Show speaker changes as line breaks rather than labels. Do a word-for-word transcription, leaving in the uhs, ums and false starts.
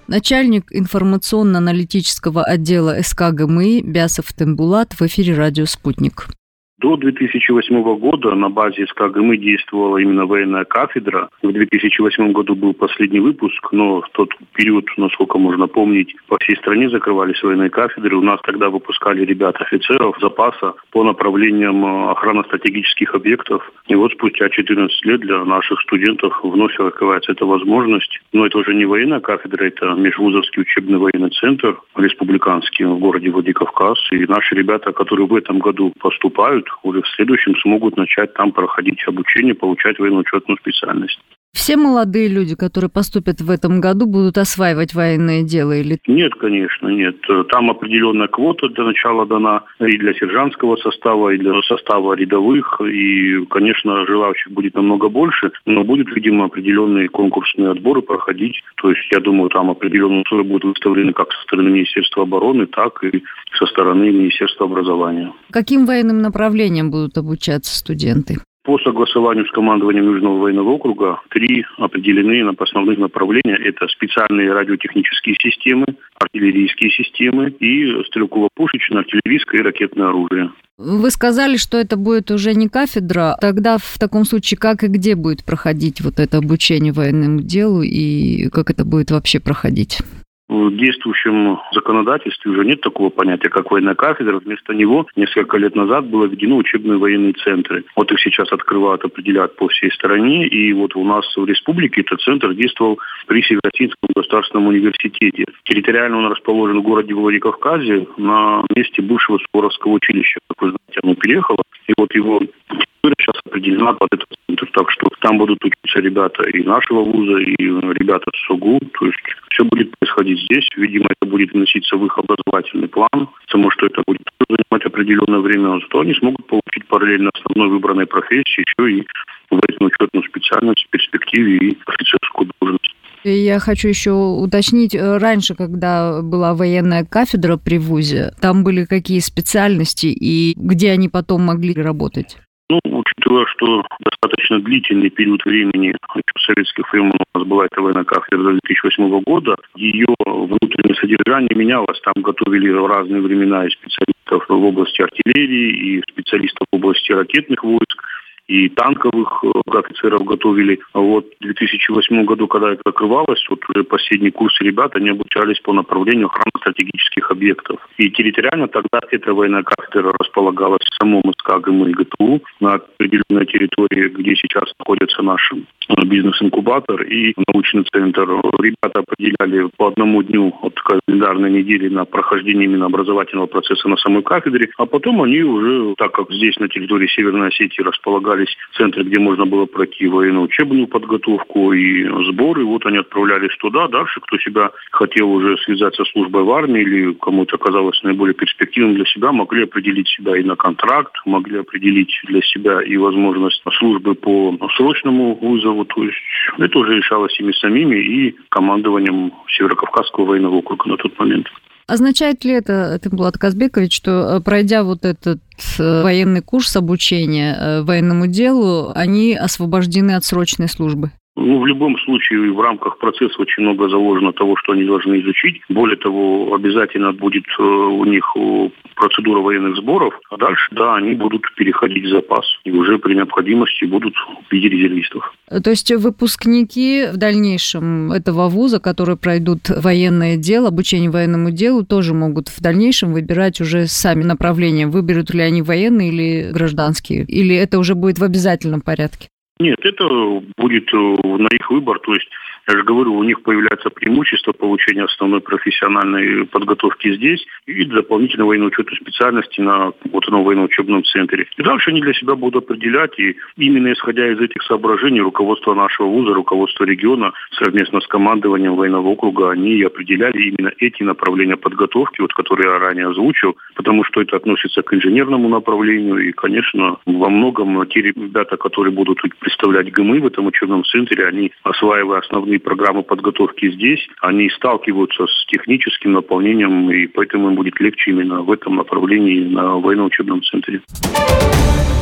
Начальник информационно-аналитического отдела эс ка гэ эм и Бясов Тембулат в эфире радио «Спутник».
До две тысячи восьмого года на базе эс ка гэ эм и действовала именно военная кафедра. В две тысячи восьмом году был последний выпуск, но в тот период, насколько можно помнить, по всей стране закрывались военные кафедры. У нас тогда выпускали ребят офицеров запаса по направлениям охраны стратегических объектов. И вот спустя четырнадцать лет для наших студентов вновь открывается эта возможность. Но это уже не военная кафедра, это межвузовский учебный военный центр республиканский в городе Владикавказ. И наши ребята, которые в этом году поступают, уже в следующем смогут начать там проходить обучение, получать военно-учетную специальность.
Все молодые люди, которые поступят в этом году, будут осваивать военное дело? Или...
Нет, конечно, нет. Там определенная квота для начала дана и для сержантского состава, и для состава рядовых. И, конечно, желающих будет намного больше, но будут, видимо, определенные конкурсные отборы проходить. То есть, я думаю, там определенные условия будут выставлены как со стороны Министерства обороны, так и со стороны Министерства образования.
Каким военным направлением будут обучаться студенты?
По согласованию с командованием Южного военного округа три определены на основных направления. Это специальные радиотехнические системы, артиллерийские системы и стрелково-пушечное, артиллерийское и ракетное оружие.
Вы сказали, что это будет уже не кафедра. Тогда в таком случае как и где будет проходить вот это обучение военному делу и как это будет вообще проходить?
В действующем законодательстве уже нет такого понятия, как военная кафедра. Вместо него несколько лет назад было введено учебные военные центры. Вот их сейчас открывают, определяют по всей стране. И вот у нас в республике этот центр действовал при Северо-Осетинском государственном университете. Территориально он расположен в городе Владикавказе на месте бывшего Суворовского училища. Как вы знаете, оно переехало. И вот его территория сейчас определена под этот центр. Так что там будут учиться ребята и нашего вуза, и ребята с СОГУ. То есть все будет происходить здесь. Видимо, это будет вноситься в их образовательный план, потому что это будет занимать определенное время, зато они смогут получить параллельно основной выбранной профессии еще и военно-учетную специальность в перспективе и офицерскую должность.
Я хочу еще уточнить, раньше, когда была военная кафедра при вузе, там были какие специальности и где они потом могли работать?
Ну, учитывая, что достаточно длительный период времени в советских времен у нас была эта военная кафедра до две тысячи восьмого года, ее внутреннее содержание менялось. Там готовили в разные времена и специалистов в области артиллерии, и специалистов в области ракетных войск, и танковых офицеров готовили. А вот в две тысячи восьмом году, когда это открывалось, вот уже последний курс ребят, они обучались по направлению охраны стратегических объектов. И территориально тогда эта военная кафедра располагалась в самом эс ка гэ эм и гэ тэ у на определенной территории, где сейчас находится наш бизнес-инкубатор и научный центр. Ребята определяли по одному дню от календарной недели на прохождение именно образовательного процесса на самой кафедре, а потом они уже, так как здесь на территории Северной Осетии располагались центры, где можно было пройти военно-учебную подготовку и сборы. Вот они отправлялись туда. Дальше, кто себя хотел уже связать со службой в армии или кому это казалось наиболее перспективным для себя, могли определить себя и на контракт, могли определить для себя и возможность службы по срочному вызову. То есть это уже решалось ими самими и командованием Северокавказского военного округа на тот момент.
Означает ли это, Тембулат Казбекович, что, пройдя вот этот военный курс обучения военному делу, они освобождены от срочной службы?
Ну, в любом случае, в рамках процесса очень много заложено того, что они должны изучить. Более того, обязательно будет у них процедура военных сборов, а дальше, да, они будут переходить в запас и уже при необходимости будут в виде резервистов.
То есть выпускники в дальнейшем этого вуза, которые пройдут военное дело, обучение военному делу, тоже могут в дальнейшем выбирать уже сами направления, выберут ли они военные или гражданские, или это уже будет в обязательном порядке?
Нет, это будет на их выбор, то есть, я же говорю, у них появляется преимущество получения основной профессиональной подготовки здесь и дополнительной военно-учетной специальности на вот этом военно-учебном центре. И дальше они для себя будут определять, и именно исходя из этих соображений руководство нашего вуза, руководство региона совместно с командованием военного округа, они определяли именно эти направления подготовки, вот, которые я ранее озвучил, потому что это относится к инженерному направлению, и, конечно, во многом те ребята, которые будут представлять гэ эм и в этом учебном центре, они, осваивая основные программы подготовки здесь, они сталкиваются с техническим наполнением, и поэтому им будет легче именно в этом направлении на военно-учебном центре.